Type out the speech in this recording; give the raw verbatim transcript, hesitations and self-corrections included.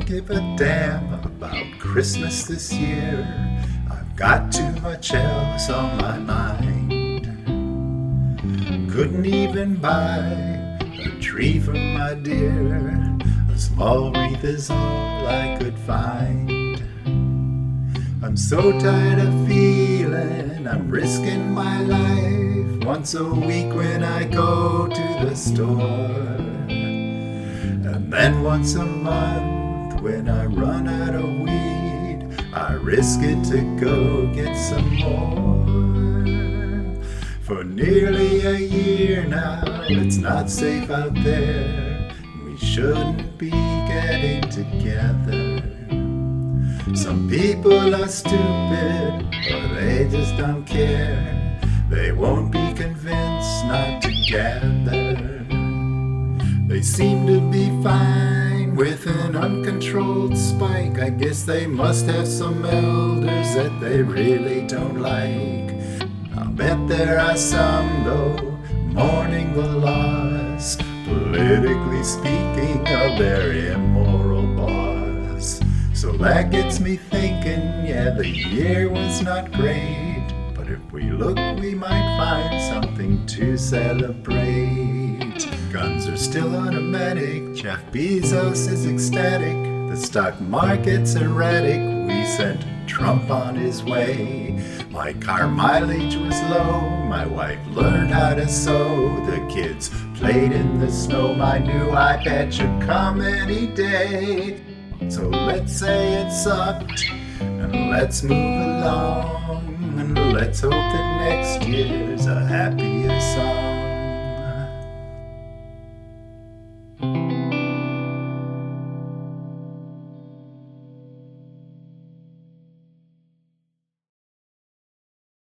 give a damn about Christmas this year. I've got too much else on my mind. Couldn't even buy a tree for my dear. A small wreath is all I could find. I'm so tired of feeling I'm risking my life once a week when I go to the store. And then once a month when I run out of weed, I risk it to go get some more. For nearly a year now, it's not safe out there. We shouldn't be getting together. Some people are stupid, or they just don't care. They won't be convinced not to gather. They seem to be fine with an uncontrolled spike. I guess they must have some elders that they really don't like. I'll bet there are some, though, mourning the loss, politically speaking, of their immoral boss. So that gets me thinking, yeah, the year was not great, but if we look, we might find something to celebrate. Guns are still automatic, Jeff Bezos is ecstatic, the stock market's erratic, we sent Trump on his way. My car mileage was low, my wife learned how to sew, the kids played in the snow, my new iPad should come any day. So let's say it sucked, and let's move along, and let's hope that